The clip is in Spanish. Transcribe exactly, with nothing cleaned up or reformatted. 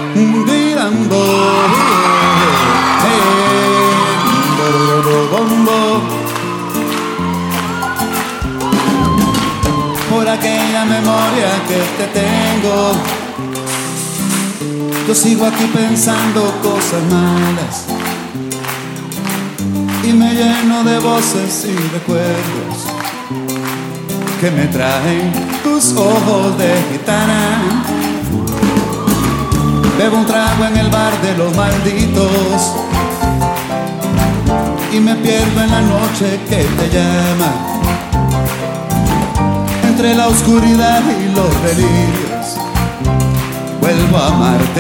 Dirambo, bombo. Por aquella memoria que te tengo, yo sigo aquí pensando cosas malas y me lleno de voces y recuerdos que me traen tus ojos de gitana. Bebo un trago en el bar de los malditos y me pierdo en la noche que te llama, entre la oscuridad y los delirios. Vuelvo a amarte.